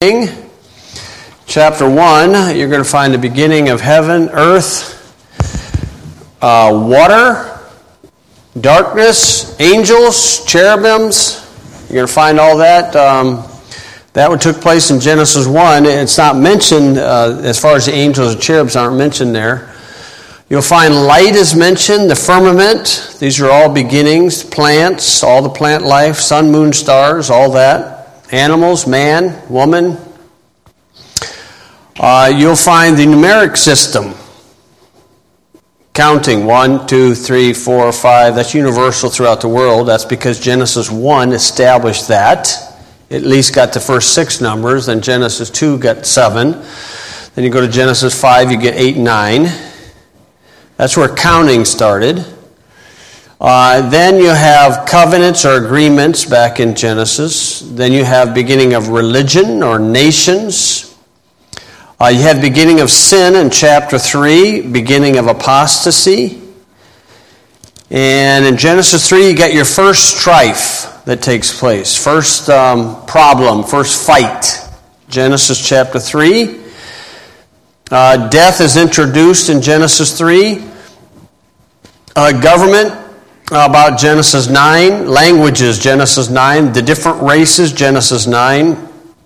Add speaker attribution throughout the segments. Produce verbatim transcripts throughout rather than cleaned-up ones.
Speaker 1: Chapter one, you're going to find the beginning of heaven, earth, uh, water, darkness, angels, cherubims. You're going to find all that. Um, that what took place in Genesis one. It's not mentioned uh, as far as the angels and cherubs aren't mentioned there. You'll find light is mentioned, the firmament. These are all beginnings, plants, all the plant life, sun, moon, stars, all that. Animals, man, woman. Uh, you'll find the numeric system. Counting, one, two, three, four, five. That's universal throughout the world. That's because Genesis one established that. At least got the first six numbers. Then Genesis two got seven. Then you go to Genesis five, you get eight and nine. That's where counting started. Uh, then you have covenants or agreements back in Genesis. Then you have beginning of religion or nations. Uh, you have beginning of sin in chapter three, beginning of apostasy. And in Genesis three, you get your first strife that takes place. First um, problem, first fight. Genesis chapter three. Uh, death is introduced in Genesis three. Uh, government. About Genesis nine, languages, Genesis nine, the different races, Genesis nine.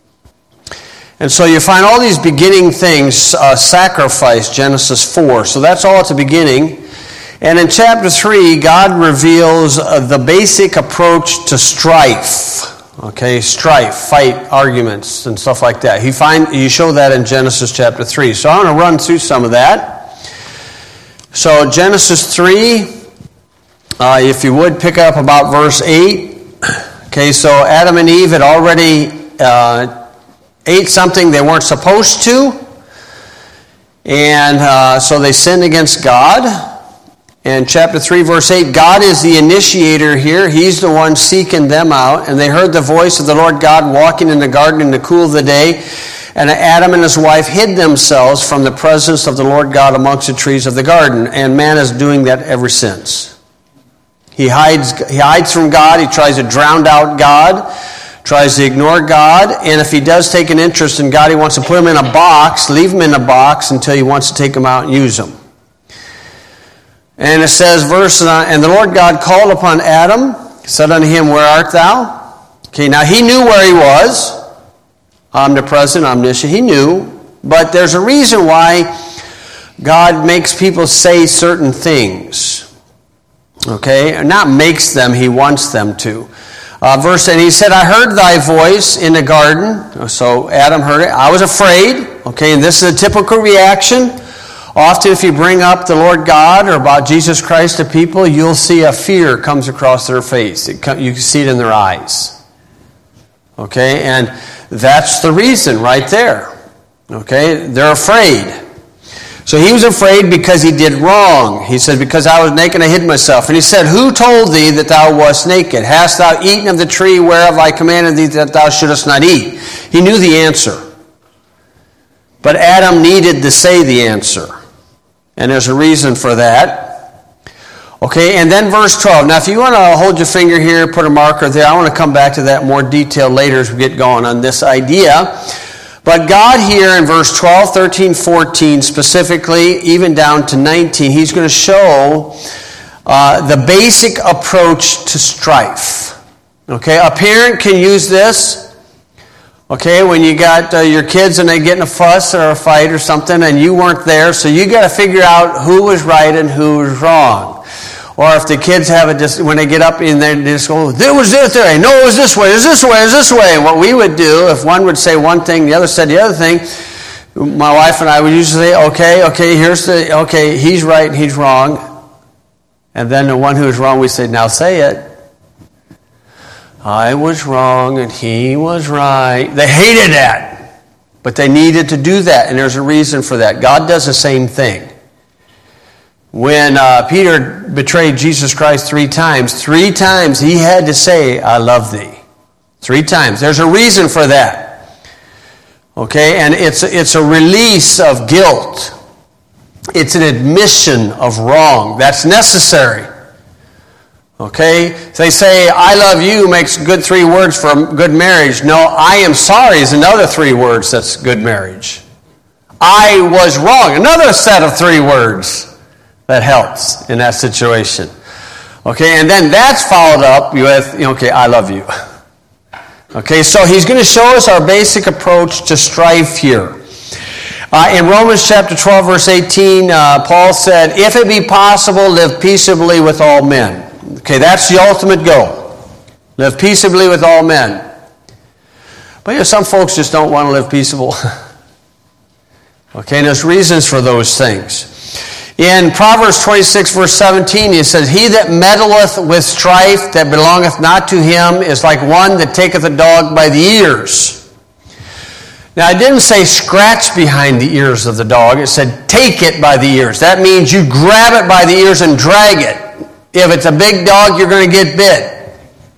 Speaker 1: And so you find all these beginning things, uh, sacrifice, Genesis four. So that's all at the beginning. And in chapter three, God reveals uh, the basic approach to strife. Okay, strife, fight, arguments, and stuff like that. He find you show that in Genesis chapter three. So I want to run through some of that. So Genesis three. Uh, if you would, pick up about verse eight. Okay, so Adam and Eve had already uh, ate something they weren't supposed to. And uh, so they sinned against God. And chapter three, verse eight, God is the initiator here. He's the one seeking them out. And they heard the voice of the Lord God walking in the garden in the cool of the day. And Adam and his wife hid themselves from the presence of the Lord God amongst the trees of the garden. And man is doing that ever since. He hides, he hides from God. He tries to drown out God, tries to ignore God. And if he does take an interest in God, he wants to put him in a box, leave him in a box until he wants to take him out and use him. And it says, verse nine, and the Lord God called upon Adam, said unto him, where art thou? Okay, now he knew where he was. Omnipresent, omniscient, he knew. But there's a reason why God makes people say certain things. Okay, not makes them, he wants them to. Uh, verse, and he said, I heard thy voice in the garden. So Adam heard it. I was afraid. Okay, and this is a typical reaction. Often if you bring up the Lord God or about Jesus Christ to people, you'll see a fear comes across their face. It come, you can see it in their eyes. Okay, and that's the reason right there. Okay, they're afraid. So he was afraid because he did wrong. He said, because I was naked, I hid myself. And he said, who told thee that thou wast naked? Hast thou eaten of the tree whereof I commanded thee that thou shouldest not eat? He knew the answer. But Adam needed to say the answer. And there's a reason for that. Okay, and then verse twelve. Now if you want to hold your finger here, put a marker there. I want to come back to that more detail later as we get going on this idea. But God here in verse twelve, thirteen, fourteen specifically, even down to nineteen, he's going to show uh, the basic approach to strife. Okay, a parent can use this. Okay, when you got uh, your kids and they get in a fuss or a fight or something and you weren't there, so you got to figure out who was right and who was wrong. Or if the kids have it, just when they get up in there, they just go, there was this way. No, it was this way. It was this way. It was this way. And what we would do, if one would say one thing, the other said the other thing, my wife and I would usually say, okay, okay, here's the, okay, he's right and he's wrong. And then the one who was wrong, we say, now say it. I was wrong and he was right. They hated that. But they needed to do that. And there's a reason for that. God does the same thing. When uh, Peter betrayed Jesus Christ three times, three times he had to say, I love thee. Three times. There's a reason for that. Okay, and it's, it's a release of guilt. It's an admission of wrong. That's necessary. Okay? They say, I love you makes good three words for a good marriage. No, I am sorry is another three words that's good marriage. I was wrong, another set of three words that helps in that situation. Okay, and then that's followed up with, okay, I love you. Okay, so he's going to show us our basic approach to strife here. Uh, in Romans chapter twelve, verse eighteen, uh, Paul said, if it be possible, live peaceably with all men. Okay, that's the ultimate goal. Live peaceably with all men. But you know, some folks just don't want to live peaceable. Okay, and there's reasons for those things. In Proverbs twenty-six, verse seventeen, it says, he that meddleth with strife that belongeth not to him is like one that taketh a dog by the ears. Now, it didn't say scratch behind the ears of the dog. It said take it by the ears. That means you grab it by the ears and drag it. If it's a big dog, you're going to get bit.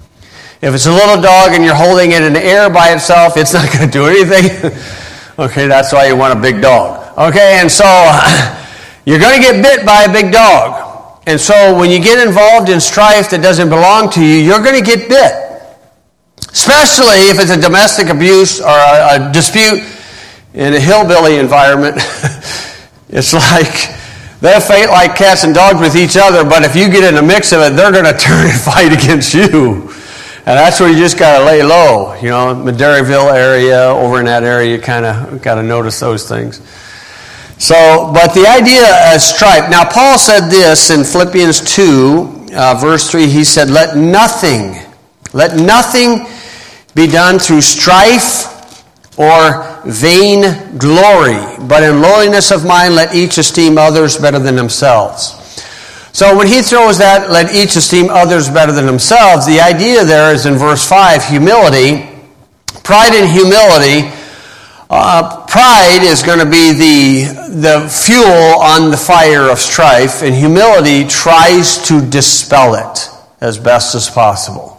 Speaker 1: If it's a little dog and you're holding it in the air by itself, it's not going to do anything. Okay, that's why you want a big dog. Okay, and so you're going to get bit by a big dog. And so when you get involved in strife that doesn't belong to you, you're going to get bit. Especially if it's a domestic abuse or a, a dispute in a hillbilly environment. It's like they fight like cats and dogs with each other, but if you get in the mix of it, they're going to turn and fight against you. And that's where you just got to lay low. You know, Madeiraville area, over in that area, you kind of got to notice those things. So, but the idea of strife. Now, Paul said this in Philippians two, uh, verse three. He said, let nothing, let nothing be done through strife or vain glory, but in lowliness of mind let each esteem others better than themselves. So when he throws that, let each esteem others better than themselves, the idea there is in verse five, humility. Pride and humility. Uh, pride is going to be the, the fuel on the fire of strife, and humility tries to dispel it as best as possible.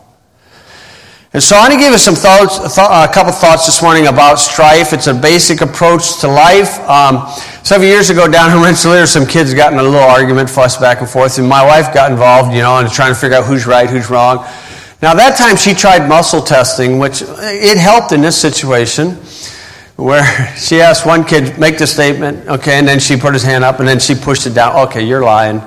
Speaker 1: And so I want to give you some thoughts, th- a couple thoughts this morning about strife. It's a basic approach to life. Um, several years ago down in Rensselaer, some kids got in a little argument, fussed back and forth, and my wife got involved, you know, and trying to figure out who's right, who's wrong. Now that time she tried muscle testing, which it helped in this situation, where she asked one kid, make the statement, okay, and then she put his hand up, and then she pushed it down, okay, you're lying.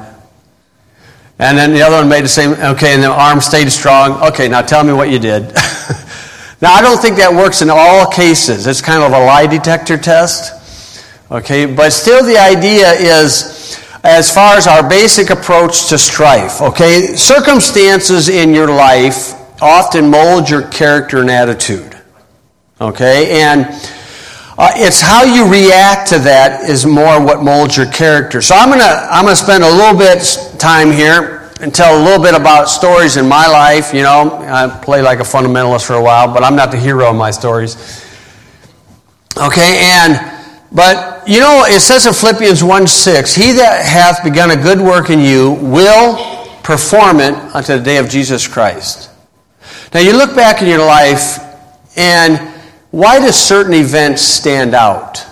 Speaker 1: And then the other one made the same, okay, and the arm stayed strong. Okay, now tell me what you did. Now, I don't think that works in all cases. It's kind of a lie detector test. Okay, but still the idea is, as far as our basic approach to strife, okay, circumstances in your life often mold your character and attitude. Okay, and uh, it's how you react to that is more what molds your character. So I'm gonna I'm gonna spend a little bit time here and tell a little bit about stories in my life. You know, I play like a fundamentalist for a while, but I'm not the hero of my stories. Okay, and but you know, it says in Philippians one six, he that hath begun a good work in you will perform it unto the day of Jesus Christ. Now you look back in your life, and why do certain events stand out?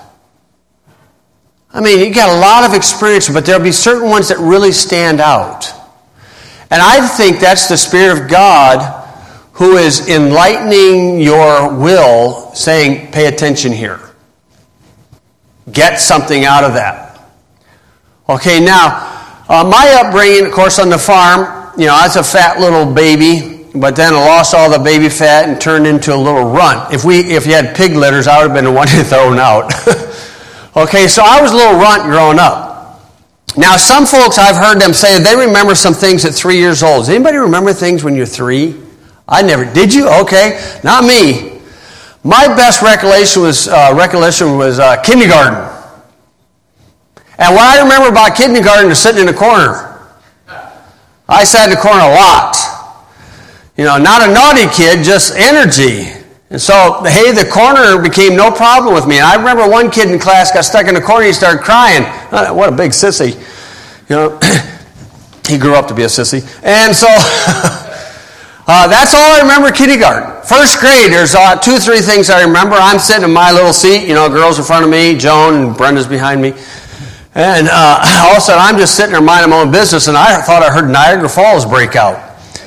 Speaker 1: I mean, you got a lot of experience, but there'll be certain ones that really stand out. And I think that's the Spirit of God who is enlightening your will, saying, pay attention here. Get something out of that. Okay, now, uh, my upbringing, of course, on the farm, you know, I was a fat little baby, but then I lost all the baby fat and turned into a little runt. If we, if you had pig litters, I would have been the one thrown out. Okay, so I was a little runt growing up. Now, some folks, I've heard them say they remember some things at three years old. Does anybody remember things when you're three? I never. Did you? Okay, not me. My best recollection was uh, recollection was uh, kindergarten. And what I remember about kindergarten is sitting in the corner. I sat in the corner a lot. You know, not a naughty kid, just energy. And so, hey, the corner became no problem with me. And I remember one kid in class got stuck in the corner, he started crying. Oh, what a big sissy. You know, he grew up to be a sissy. And so, uh, that's all I remember kindergarten. First grade, there's uh, two or three things I remember. I'm sitting in my little seat, you know, girls in front of me, Joan and Brenda's behind me. And uh, all of a sudden, I'm just sitting there minding my own business, and I thought I heard Niagara Falls break out.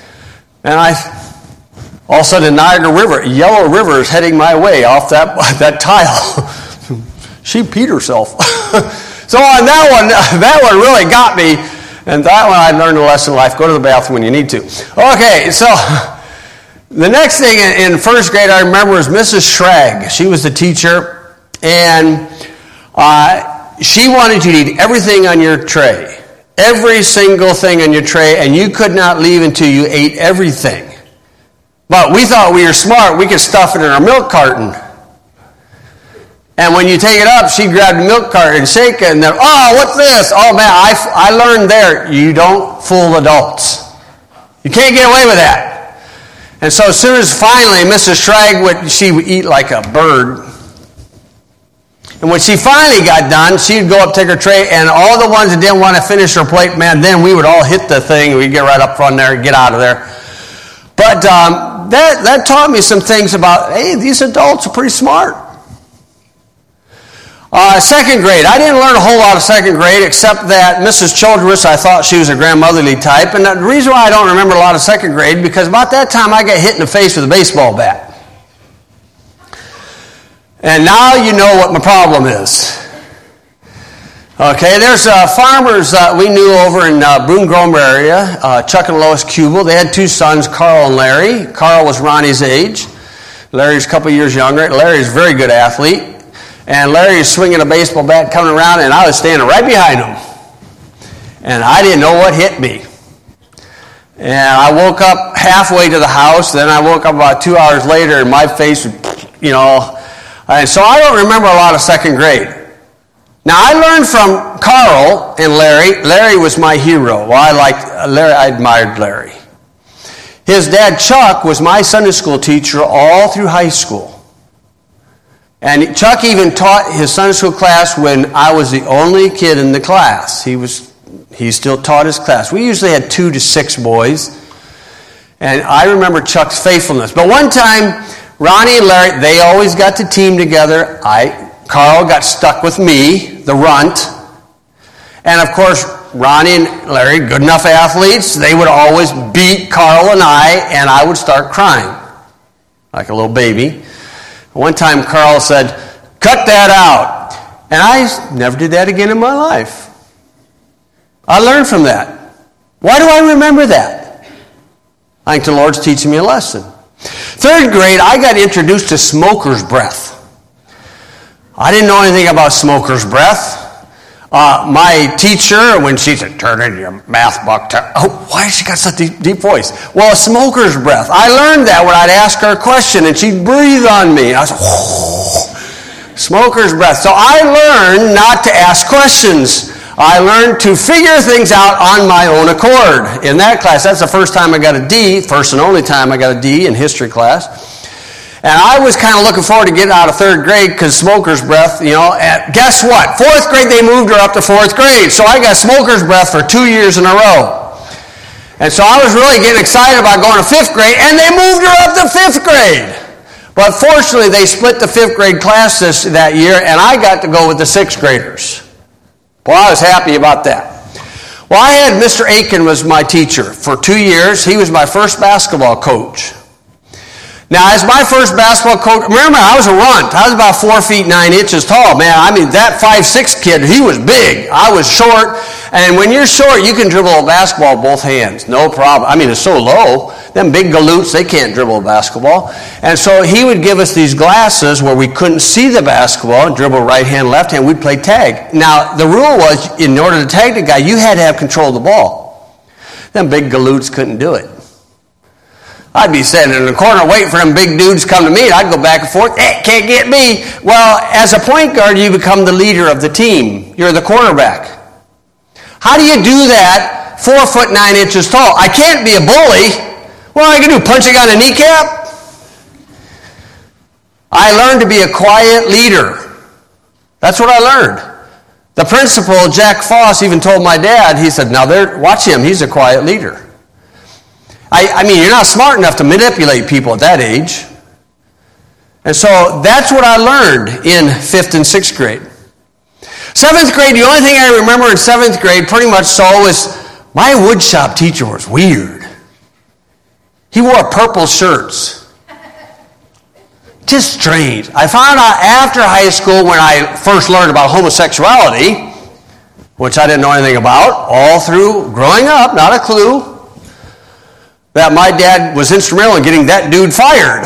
Speaker 1: And I, all of a sudden, Niagara River, Yellow River is heading my way off that, that tile. She peed herself. So on that one, that one really got me. And that one I learned a lesson in life. Go to the bathroom when you need to. Okay, so the next thing in first grade I remember was Missus Schrag. She was the teacher. And uh, she wanted you to eat everything on your tray. Every single thing on your tray. And you could not leave until you ate everything. But we thought we were smart. We could stuff it in our milk carton. And when you take it up, she grabbed the milk carton and shake it, and then, oh, what's this? Oh, man, I, I learned there, you don't fool adults. You can't get away with that. And so as soon as finally Missus Schrag, would, she would eat like a bird. And when she finally got done, she'd go up, take her tray, and all the ones that didn't want to finish her plate, man, then we would all hit the thing, we'd get right up front there and get out of there. But um, that, that taught me some things about, hey, these adults are pretty smart. Uh, second grade. I didn't learn a whole lot of second grade except that Missus Childress, I thought she was a grandmotherly type. And the reason why I don't remember a lot of second grade, because about that time I got hit in the face with a baseball bat. And now you know what my problem is. Okay, there's uh, farmers uh, we knew over in uh, Broome Grove area, uh, Chuck and Lois Kubel. They had two sons, Carl and Larry. Carl was Ronnie's age. Larry's a couple years younger. Larry's a very good athlete. And Larry was swinging a baseball bat coming around, and I was standing right behind him. And I didn't know what hit me. And I woke up halfway to the house. Then I woke up about two hours later, and my face, you know. And so I don't remember a lot of second grade. Now, I learned from Carl and Larry. Larry was my hero. Well, I liked Larry. I admired Larry. His dad, Chuck, was my Sunday school teacher all through high school. And Chuck even taught his Sunday school class when I was the only kid in the class. He was, he still taught his class. We usually had two to six boys. And I remember Chuck's faithfulness. But one time, Ronnie and Larry, they always got to team together. I, Carl got stuck with me, the runt. And of course, Ronnie and Larry, good enough athletes, they would always beat Carl and I, and I would start crying like a little baby. One time Carl said, cut that out. And I never did that again in my life. I learned from that. Why do I remember that? I think the Lord's teaching me a lesson. Third grade, I got introduced to smoker's breath. I didn't know anything about smoker's breath. Uh, my teacher, when she said, turn in your math book, to, oh, why has she got such a deep, deep voice? Well, smoker's breath. I learned that when I'd ask her a question and she'd breathe on me. I was like, whoa, smoker's breath. So I learned not to ask questions. I learned to figure things out on my own accord. In that class, that's the first time I got a D, first and only time I got a D in history class. And I was kind of looking forward to getting out of third grade because smoker's breath, you know. And guess what? Fourth grade, they moved her up to fourth grade. So I got smoker's breath for two years in a row. And so I was really getting excited about going to fifth grade, and they moved her up to fifth grade. But fortunately, they split the fifth grade class this, that year, and I got to go with the sixth graders. Well, I was happy about that. Well, I had Mister Aiken was my teacher for two years. He was my first basketball coach. Now, as my first basketball coach, remember, I was a runt. I was about four feet, nine inches tall. Man, I mean, that five six kid, he was big. I was short. And when you're short, you can dribble a basketball with both hands. No problem. I mean, it's so low. Them big galoots, they can't dribble a basketball. And so he would give us these glasses where we couldn't see the basketball and dribble right hand, left hand. We'd play tag. Now, the rule was, in order to tag the guy, you had to have control of the ball. Them big galoots couldn't do it. I'd be sitting in the corner waiting for them big dudes to come to me. And I'd go back and forth. Eh, can't get me. Well, as a point guard, you become the leader of the team. You're the quarterback. How do you do that four foot nine inches tall? I can't be a bully. What am I going to do, punch a guy in the kneecap? I learned to be a quiet leader. That's what I learned. The principal, Jack Foss, even told my dad, he said, now there, watch him. He's a quiet leader. I, I mean, you're not smart enough to manipulate people at that age. And so that's what I learned in fifth and sixth grade. Seventh grade, the only thing I remember in seventh grade pretty much so was my woodshop teacher was weird. He wore purple shirts. Just strange. I found out after high school when I first learned about homosexuality, which I didn't know anything about, all through growing up, not a clue, that my dad was instrumental in getting that dude fired.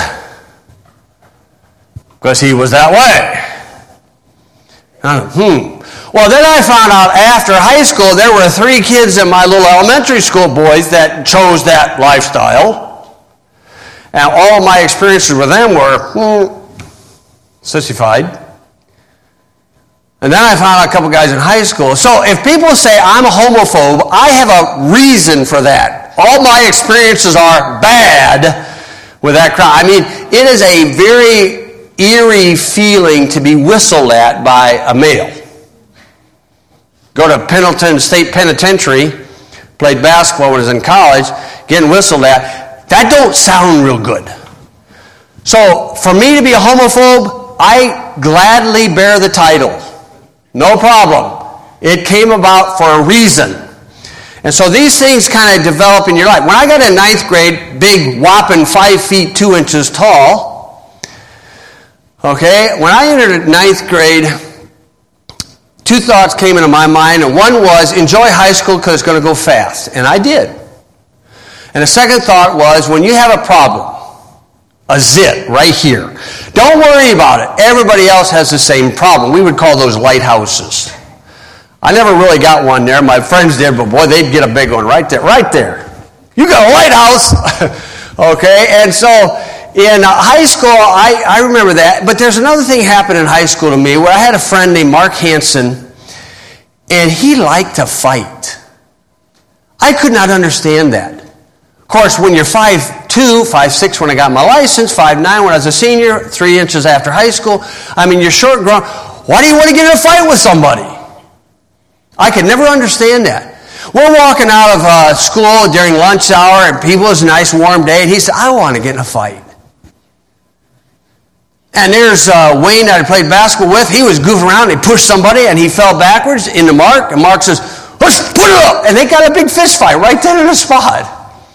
Speaker 1: Because he was that way. I, hmm. Well, then I found out after high school there were three kids in my little elementary school boys that chose that lifestyle. And all my experiences with them were hmm, sissified. And then I found out a couple guys in high school. So if people say I'm a homophobe, I have a reason for that. All my experiences are bad with that crowd. I mean, it is a very eerie feeling to be whistled at by a male. Go to Pendleton State Penitentiary, played basketball when I was in college, getting whistled at. That don't sound real good. So for me to be a homophobe, I gladly bear the title. No problem. It came about for a reason. And so these things kind of develop in your life. When I got in ninth grade, big whopping five feet two inches tall, okay, when I entered ninth grade, two thoughts came into my mind. And one was, enjoy high school because it's going to go fast. And I did. And the second thought was, when you have a problem, a zit right here, don't worry about it. Everybody else has the same problem. We would call those lighthouses. I never really got one there. My friends did, but boy, they'd get a big one right there. Right there. You got a lighthouse. Okay, and so in high school, I, I remember that. But there's another thing happened in high school to me where I had a friend named Mark Hansen, and he liked to fight. I could not understand that. Of course, when you're five two, five six when I got my license, five nine when I was a senior, three inches after high school, I mean, you're short grown. Why do you want to get in a fight with somebody? I could never understand that. We're walking out of uh, school during lunch hour, and people, it's a nice warm day, and he said, I want to get in a fight. And there's uh, Wayne that I played basketball with. He was goofing around, and he pushed somebody, and he fell backwards into Mark, and Mark says, let's put it up! And they got a big fist fight right there in the spot.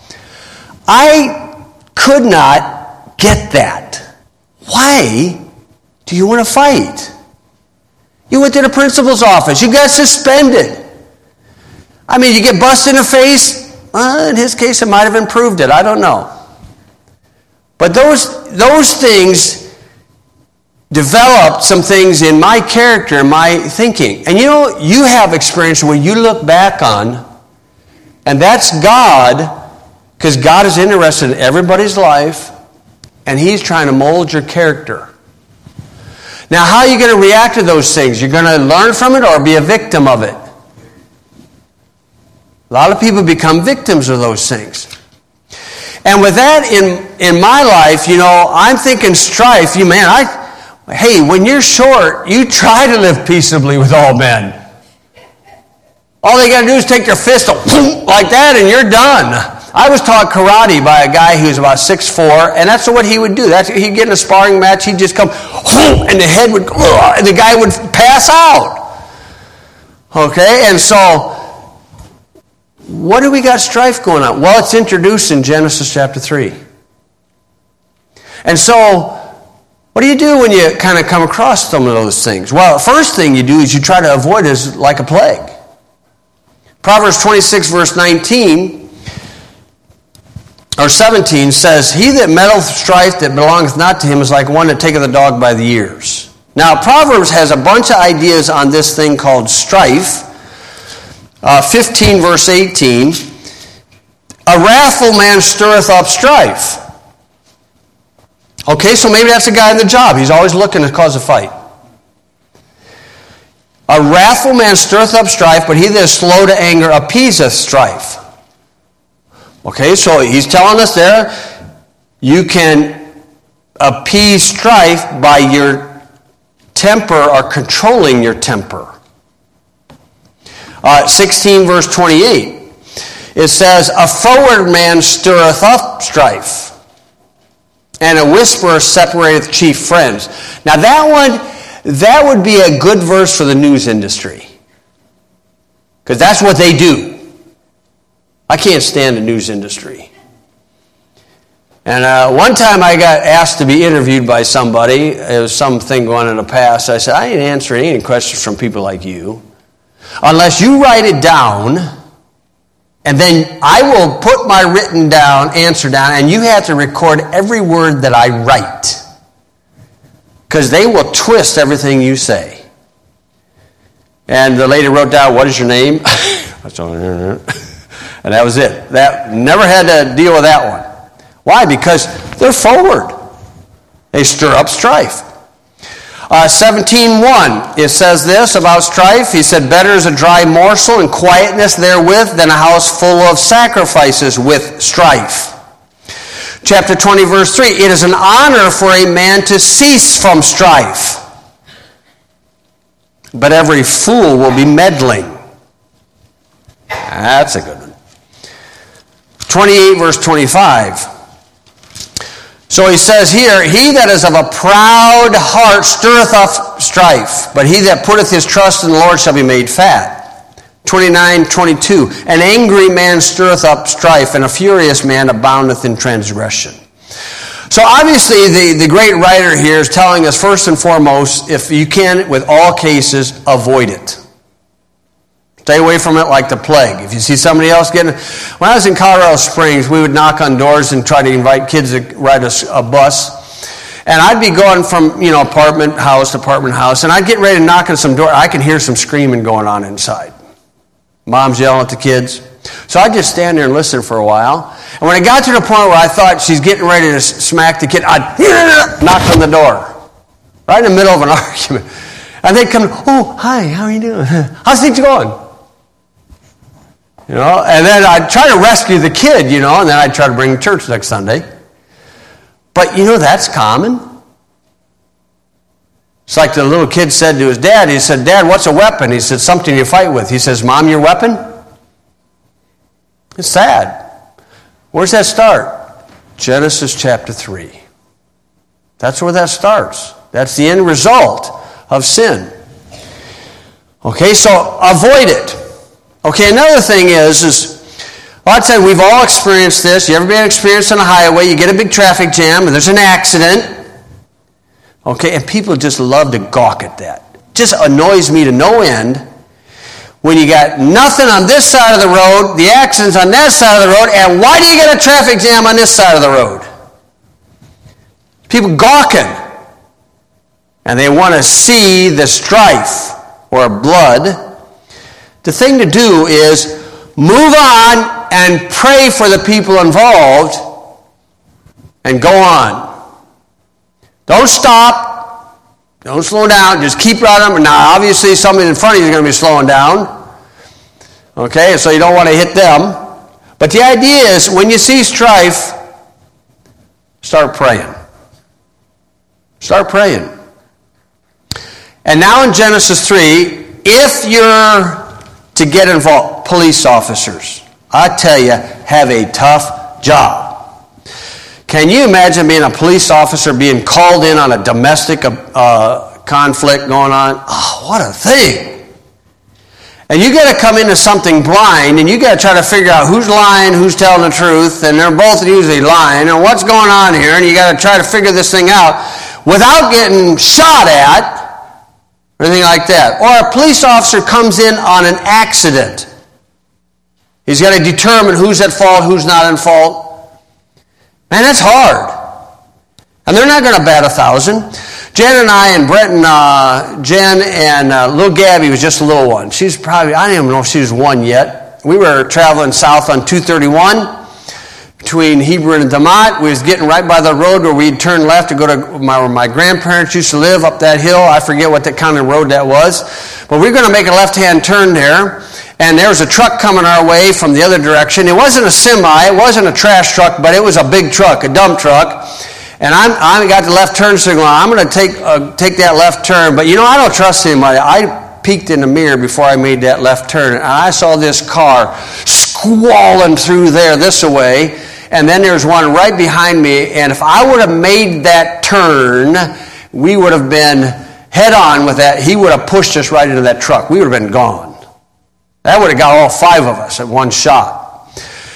Speaker 1: I could not get that. Why do you want to fight? You went to the principal's office. You got suspended. I mean, you get busted in the face. Well, in his case, it might have improved it. I don't know. But those, those things developed some things in my character, my thinking. And you know, you have experience where you look back on, and that's God. Because God is interested in everybody's life, and He's trying to mold your character. Now, how are you going to react to those things? You're going to learn from it or be a victim of it? A lot of people become victims of those things. And with that in, in my life, you know, I'm thinking strife. You man, I, hey, when you're short, you try to live peaceably with all men. All they got to do is take their fist like that, and you're done. I was taught karate by a guy who was about six foot four, and that's what he would do. That's, he'd get in a sparring match, he'd just come, and the head would, and the guy would pass out. Okay, and so, what do we got strife going on? Well, it's introduced in Genesis chapter three. And so, what do you do when you kind of come across some of those things? Well, the first thing you do is you try to avoid it as like a plague. Proverbs twenty-six, verse nineteen, or seventeen says, he that meddleth strife that belongeth not to him is like one that taketh a dog by the ears. Now, Proverbs has a bunch of ideas on this thing called strife. Uh, fifteen, verse eighteen, a wrathful man stirreth up strife. Okay, so maybe that's a guy in the job. He's always looking to cause a fight. A wrathful man stirreth up strife, but he that is slow to anger appeaseth strife. Okay, so he's telling us there, you can appease strife by your temper or controlling your temper. Uh, sixteen, verse twenty-eight, it says, a froward man stirreth up strife, and a whisperer separateth chief friends. Now that one, that would be a good verse for the news industry, because that's what they do. I can't stand the news industry. And uh, one time I got asked to be interviewed by somebody. It was something going in the past. I said, I ain't answering any questions from people like you. Unless you write it down, and then I will put my written down, answer down, and you have to record every word that I write. Because they will twist everything you say. And the lady wrote down, what is your name? And that was it. That never had to deal with that one. Why? Because they're forward. They stir up strife. Uh, seventeen one, it says this about strife. He said, better is a dry morsel and quietness therewith than a house full of sacrifices with strife. Chapter twenty, verse three, it is an honor for a man to cease from strife, but every fool will be meddling. That's a good one. twenty-eight, verse twenty-five. So he says here, he that is of a proud heart stirreth up strife, but he that putteth his trust in the Lord shall be made fat. twenty-nine, twenty-two, an angry man stirreth up strife, and a furious man aboundeth in transgression. So obviously the, the great writer here is telling us first and foremost, if you can, with all cases, avoid it. Stay away from it like the plague. If you see somebody else getting... When I was in Colorado Springs, we would knock on doors and try to invite kids to ride a, a bus. And I'd be going from, you know, apartment house to apartment house, and I'd get ready to knock on some door. I could hear some screaming going on inside. Mom's yelling at the kids. So I'd just stand there and listen for a while. And when it got to the point where I thought she's getting ready to smack the kid, I'd knock on the door. Right in the middle of an argument. And they'd come, oh, hi, how are you doing? How's things going? You know, and then I'd try to rescue the kid, you know, and then I'd try to bring him to church next Sunday. But, you know, that's common. It's like the little kid said to his dad, he said, Dad, what's a weapon? He said, something you fight with. He says, Mom, your weapon? It's sad. Where's that start? Genesis chapter three. That's where that starts. That's the end result of sin. Okay, so avoid it. Okay, another thing is, is well, I'd say we've all experienced this. You ever been experienced on a highway, you get a big traffic jam, and there's an accident. Okay, and people just love to gawk at that. It just annoys me to no end when you got nothing on this side of the road, the accident's on that side of the road, and why do you get a traffic jam on this side of the road? People gawking. And they want to see the strife or blood. The thing to do is move on and pray for the people involved and go on. Don't stop. Don't slow down. Just keep right on. Now, obviously, somebody in front of you is going to be slowing down. Okay, so you don't want to hit them. But the idea is, when you see strife, start praying. Start praying. And now in Genesis three, if you're to get involved, police officers, I tell you, have a tough job. Can you imagine being a police officer being called in on a domestic uh, conflict going on? Oh, what a thing. And you got to come into something blind, and you got to try to figure out who's lying, who's telling the truth, and they're both usually lying, and what's going on here, and you got to try to figure this thing out without getting shot at, or anything like that. Or a police officer comes in on an accident. He's got to determine who's at fault, who's not at fault. Man, that's hard. And they're not going to bat a thousand. Jen and I and Brent and uh, Jen and uh, little Gabby was just a little one. She's probably, I don't even know if she was one yet. We were traveling south on two thirty-one. Between Hebron and Damat. We was getting right by the road where we'd turn left to go to my, where my grandparents used to live up that hill. I forget what that kind of road that was. But we were going to make a left-hand turn there. And there was a truck coming our way from the other direction. It wasn't a semi. It wasn't a trash truck, but it was a big truck, a dump truck. And I'm, I got the left turn signal. I'm going to take uh, take that left turn. But, you know, I don't trust anybody. I peeked in the mirror before I made that left turn. And I saw this car squalling through there this way. And then there's one right behind me, and if I would have made that turn, we would have been head on with that. He would have pushed us right into that truck. We would have been gone. That would have got all five of us at one shot.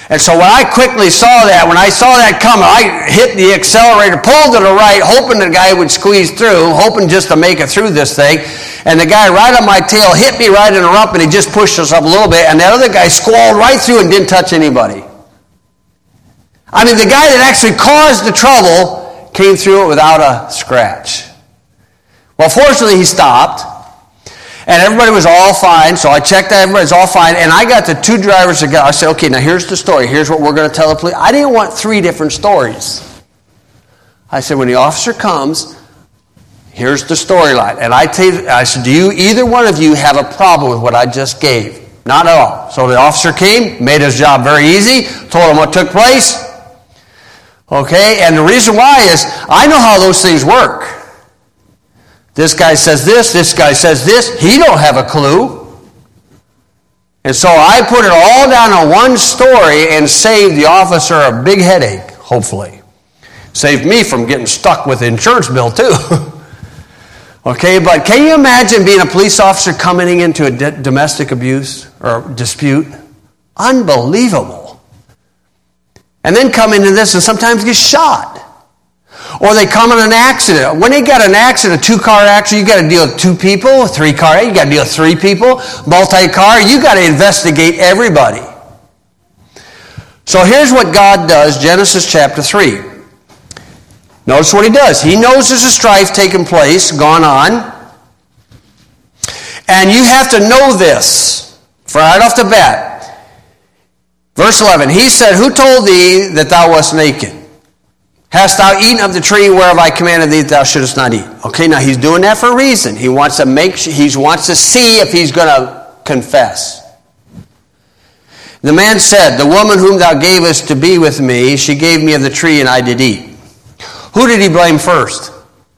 Speaker 1: And so when I quickly saw that, when I saw that coming, I hit the accelerator, pulled to the right, hoping the guy would squeeze through, hoping just to make it through this thing. And the guy right on my tail hit me right in the rump, and he just pushed us up a little bit. And that other guy squalled right through and didn't touch anybody. I mean, the guy that actually caused the trouble came through it without a scratch. Well, fortunately, he stopped. And everybody was all fine, so I checked that everybody's all fine, and I got the two drivers together. I said, okay, now here's the story. Here's what we're going to tell the police. I didn't want three different stories. I said, when the officer comes, here's the storyline. And I, tell you, I said, do you, either one of you have a problem with what I just gave? Not at all. So the officer came, made his job very easy, told him what took place. Okay, and the reason why is, I know how those things work. This guy says this, this guy says this. He don't have a clue. And so I put it all down on one story and saved the officer a big headache, hopefully. Saved me from getting stuck with the insurance bill, too. Okay, but can you imagine being a police officer coming into a d- domestic abuse or dispute? Unbelievable. And then come into this and sometimes get shot. Or they come in an accident. When they got an accident, a two-car accident, you got to deal with two people, three-car, you got to deal with three people, multi-car, you got to investigate everybody. So here's what God does, Genesis chapter three. Notice what he does. He knows there's a strife taking place, gone on. And you have to know this, right off the bat. Verse eleven, he said, who told thee that thou wast naked? Hast thou eaten of the tree whereof I commanded thee that thou shouldest not eat? Okay, now he's doing that for a reason. He wants to make he wants to see if he's going to confess. The man said, the woman whom thou gavest to be with me, she gave me of the tree, and I did eat. Who did he blame first?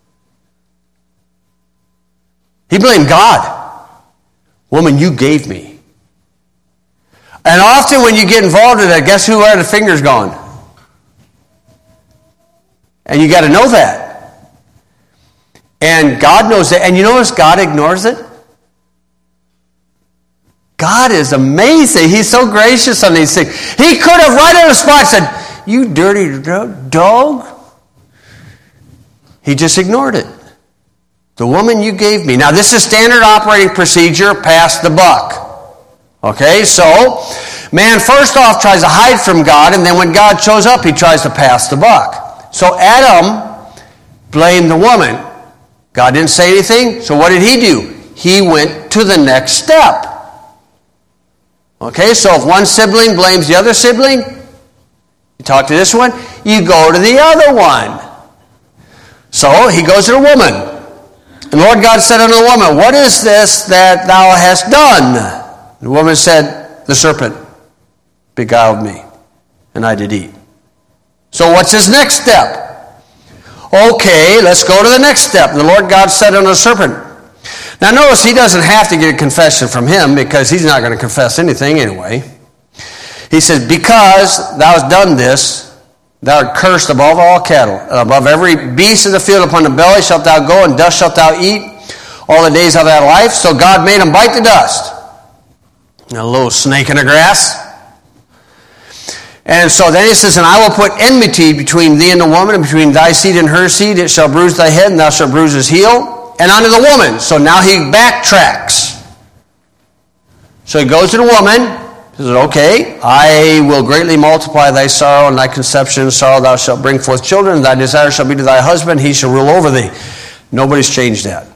Speaker 1: He blamed God. Woman, you gave me. And often when you get involved in that, guess who where the finger's gone? And you got to know that. And God knows that. And you notice God ignores it? God is amazing. He's so gracious on these things. He could have right on the spot said, you dirty dog. He just ignored it. The woman you gave me. Now this is standard operating procedure, pass the buck. Okay, so man first off tries to hide from God, and then when God shows up, he tries to pass the buck. So Adam blamed the woman. God didn't say anything, so what did he do? He went to the next step. Okay, so if one sibling blames the other sibling, you talk to this one, you go to the other one. So he goes to the woman. And the Lord God said unto the woman, what is this that thou hast done? The woman said, the serpent beguiled me, and I did eat. So what's his next step? Okay, let's go to the next step. The Lord God said unto the serpent. Now notice he doesn't have to get a confession from him because he's not going to confess anything anyway. He says, because thou hast done this, thou art cursed above all cattle, and above every beast of the field upon the belly shalt thou go, and dust shalt thou eat all the days of thy life. So God made him bite the dust. A little snake in the grass. And so then he says, and I will put enmity between thee and the woman, and between thy seed and her seed. It shall bruise thy head, and thou shalt bruise his heel. And unto the woman. So now he backtracks. So he goes to the woman. He says, okay, I will greatly multiply thy sorrow and thy conception and sorrow. Thou shalt bring forth children, and thy desire shall be to thy husband. He shall rule over thee. Nobody's changed that.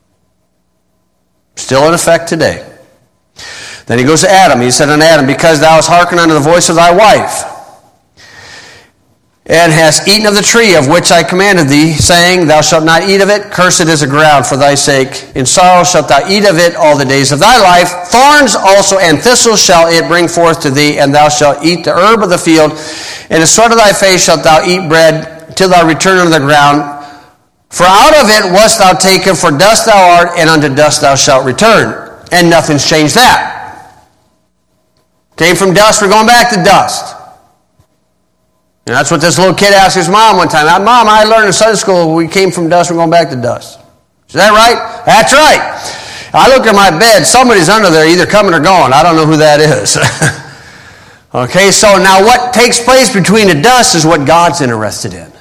Speaker 1: Still in effect today. Then he goes to Adam. He said unto Adam, because thou hast hearkened unto the voice of thy wife, and hast eaten of the tree of which I commanded thee, saying, thou shalt not eat of it, cursed is the ground for thy sake. In sorrow shalt thou eat of it all the days of thy life. Thorns also and thistles shall it bring forth to thee, and thou shalt eat the herb of the field. In the sweat of thy face shalt thou eat bread, till thou return unto the ground. For out of it wast thou taken, for dust thou art, and unto dust thou shalt return. And nothing's changed that. Came from dust, we're going back to dust. And that's what this little kid asked his mom one time. Mom, I learned in Sunday school we came from dust, we're going back to dust. Is that right? That's right. I look at my bed, somebody's under there either coming or going. I don't know who that is. Okay, so now what takes place between the dust is what God's interested in.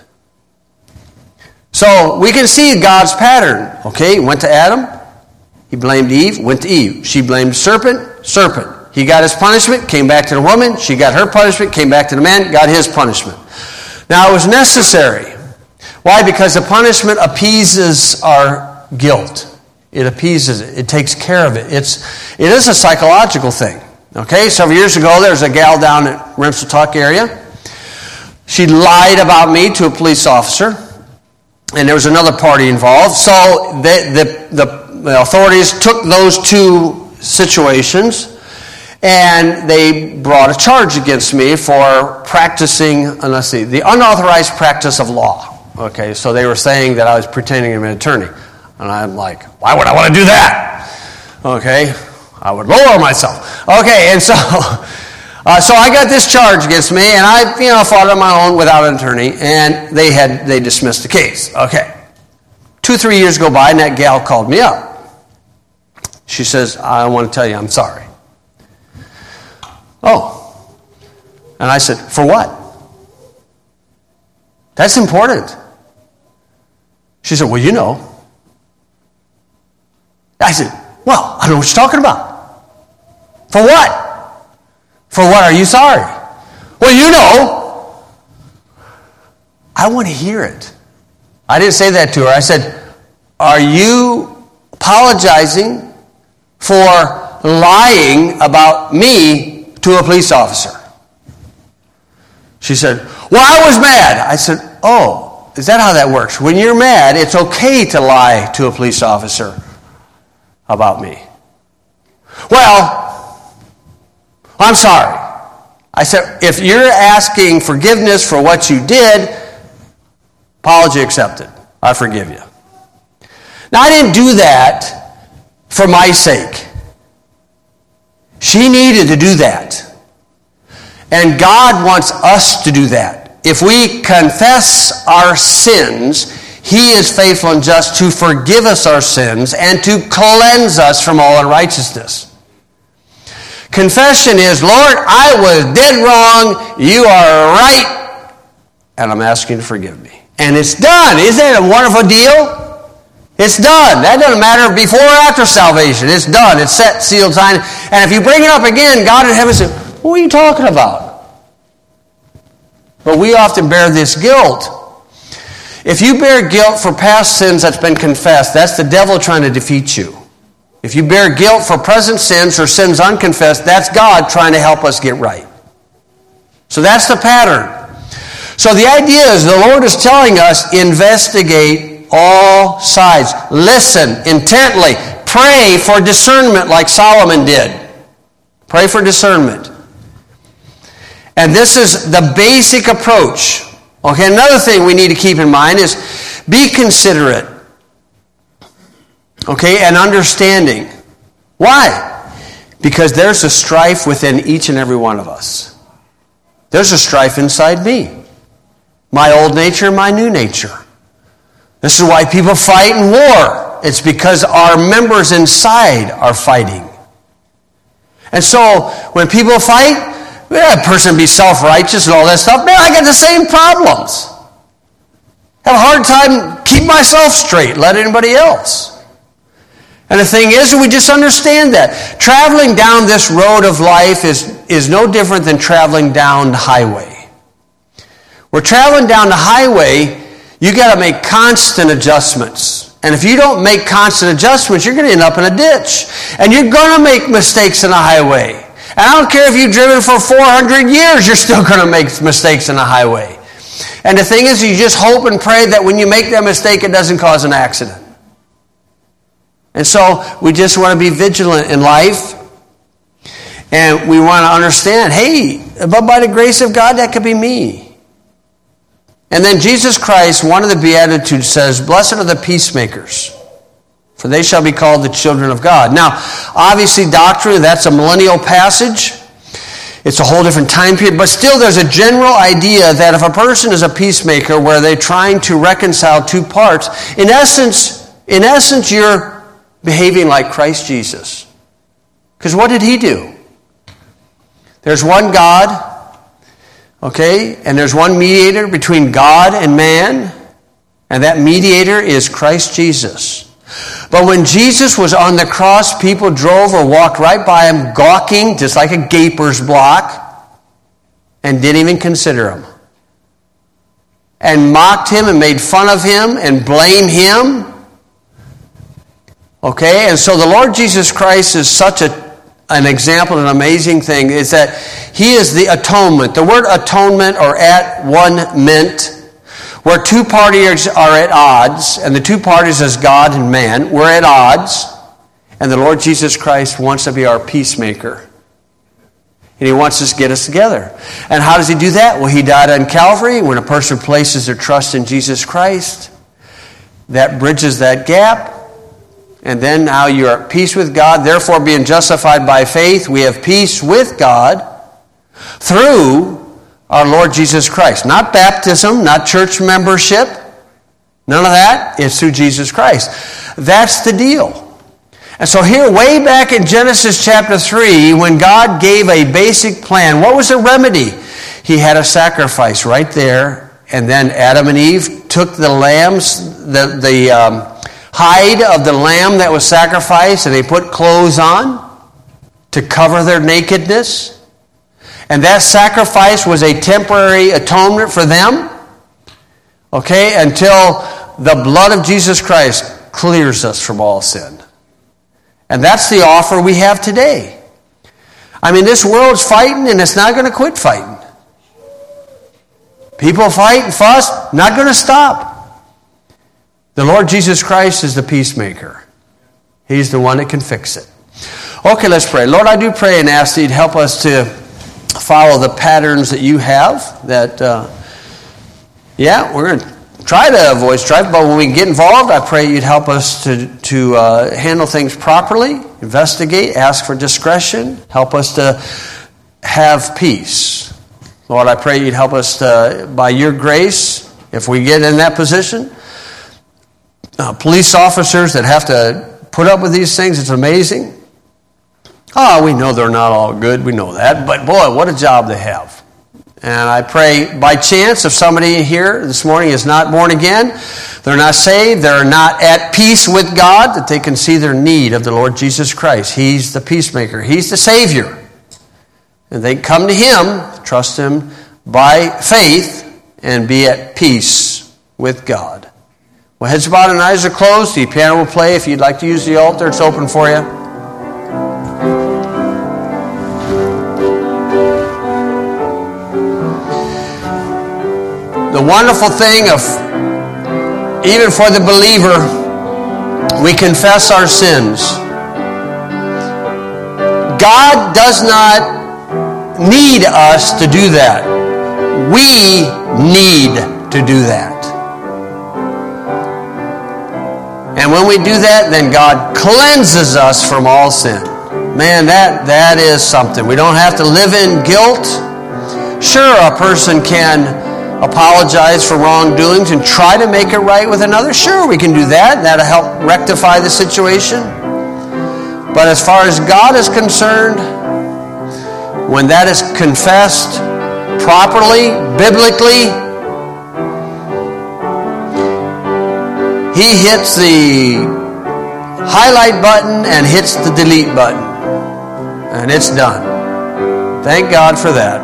Speaker 1: So we can see God's pattern. Okay, he went to Adam, he blamed Eve, went to Eve. She blamed the serpent, serpent. He got his punishment, came back to the woman. She got her punishment, came back to the man, got his punishment. Now it was necessary. Why? Because the punishment appeases our guilt. It appeases it. It takes care of it. It's, it is a psychological thing. Okay, several years ago, there was a gal down at Rensselaer area. She lied about me to a police officer, and there was another party involved. So the, the, the authorities took those two situations, and they brought a charge against me for practicing, uh, let's see, the unauthorized practice of law. Okay, so they were saying that I was pretending to be an attorney. And I'm like, why would I want to do that? Okay, I would lower myself. Okay, and so uh, so I got this charge against me, and I, you know, fought on my own without an attorney, and they had they dismissed the case. Okay, two, three years go by, and that gal called me up. She says, I want to tell you I'm sorry. Oh. And I said, for what? That's important. She said, well, you know. I said, well, I don't know what you're talking about. For what? For what are you sorry? Well, you know. I want to hear it. I didn't say that to her. I said, are you apologizing for lying about me to a police officer? She said, well, I was mad. I said, oh, is that how that works? When you're mad, it's okay to lie to a police officer about me. Well, I'm sorry. I said, if you're asking forgiveness for what you did, apology accepted. I forgive you. Now, I didn't do that for my sake. She needed to do that. And God wants us to do that. If we confess our sins, He is faithful and just to forgive us our sins and to cleanse us from all unrighteousness. Confession is, Lord, I was dead wrong, you are right, and I'm asking you to forgive me. And it's done. Isn't that a wonderful deal? It's done. That doesn't matter before or after salvation. It's done. It's set, sealed, signed. And if you bring it up again, God in heaven says, what are you talking about? But we often bear this guilt. If you bear guilt for past sins that's been confessed, that's the devil trying to defeat you. If you bear guilt for present sins or sins unconfessed, that's God trying to help us get right. So that's the pattern. So the idea is the Lord is telling us, investigate all sides. Listen intently. Pray for discernment like Solomon did. Pray for discernment. And this is the basic approach. Okay, another thing we need to keep in mind is be considerate. Okay, and understanding. Why? Because there's a strife within each and every one of us. There's a strife inside me. My old nature, my new nature. This is why people fight in war. It's because our members inside are fighting. And so, when people fight, yeah, a person be self-righteous and all that stuff. Man, I got the same problems. Have a hard time keep myself straight, let anybody else. And the thing is, we just understand that. Traveling down this road of life is, is no different than traveling down the highway. We're traveling down the highway, you got to make constant adjustments. And if you don't make constant adjustments, you're going to end up in a ditch. And you're going to make mistakes in the highway. And I don't care if you've driven for four hundred years, you're still going to make mistakes in the highway. And the thing is, you just hope and pray that when you make that mistake, it doesn't cause an accident. And so we just want to be vigilant in life. And we want to understand, hey, but by the grace of God, that could be me. And then Jesus Christ, one of the Beatitudes says, blessed are the peacemakers, for they shall be called the children of God. Now, obviously, doctrine, that's a millennial passage. It's a whole different time period. But still, there's a general idea that if a person is a peacemaker where they're trying to reconcile two parts, in essence, in essence, you're behaving like Christ Jesus. Because what did he do? There's one God, okay, and there's one mediator between God and man, and that mediator is Christ Jesus. But when Jesus was on the cross, people drove or walked right by him, gawking, just like a gaper's block, and didn't even consider him. And mocked him and made fun of him and blamed him. Okay, and so the Lord Jesus Christ is such a, an example, an amazing thing, is that he is the atonement. The word atonement or at one meant where two parties are at odds, and the two parties is God and man, we're at odds, and the Lord Jesus Christ wants to be our peacemaker. And he wants us to get us together. And how does he do that? Well, he died on Calvary. When a person places their trust in Jesus Christ, that bridges that gap. And then now you're at peace with God. Therefore, being justified by faith, we have peace with God through our Lord Jesus Christ. Not baptism, not church membership. None of that. It's through Jesus Christ. That's the deal. And so here, way back in Genesis chapter three, when God gave a basic plan, what was the remedy? He had a sacrifice right there. And then Adam and Eve took the lambs, the, the um, hide of the lamb that was sacrificed, and they put clothes on to cover their nakedness. And that sacrifice was a temporary atonement for them, okay, until the blood of Jesus Christ clears us from all sin. And that's the offer we have today. I mean, this world's fighting, and it's not going to quit fighting. People fight and fuss, not going to stop. The Lord Jesus Christ is the peacemaker. He's the one that can fix it. Okay, let's pray. Lord, I do pray and ask that you'd help us to follow the patterns that you have. That, uh, yeah, we're going to try to avoid strife, but when we get involved, I pray you'd help us to, to uh, handle things properly, investigate, ask for discretion, help us to have peace. Lord, I pray you'd help us to, by your grace, if we get in that position, uh, police officers that have to put up with these things, it's amazing. Oh, we know they're not all good, we know that, but boy, what a job they have. And I pray by chance, if somebody here this morning is not born again, they're not saved, they're not at peace with God, that they can see their need of the Lord Jesus Christ. He's the peacemaker. He's the Savior. And they come to Him, trust Him by faith, and be at peace with God. Well, heads bowed and eyes are closed. The piano will play. If you'd like to use the altar, it's open for you. The wonderful thing of, even for the believer, we confess our sins. God does not need us to do that. We need to do that. And when we do that, then God cleanses us from all sin. Man, that, that is something. We don't have to live in guilt. Sure, a person can apologize for wrongdoings and try to make it right with another. Sure, we can do that. That'll help rectify the situation. But as far as God is concerned, when that is confessed properly, biblically, He hits the highlight button and hits the delete button. And it's done. Thank God for that.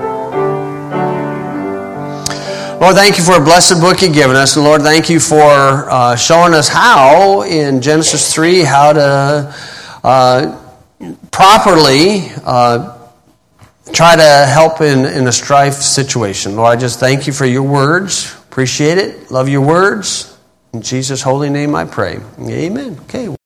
Speaker 1: Lord, thank you for a blessed book you've given us. And Lord, thank you for uh, showing us how, in Genesis three, how to uh, properly uh, try to help in, in a strife situation. Lord, I just thank you for your words. Appreciate it. Love your words. In Jesus' holy name I pray. Amen. Okay.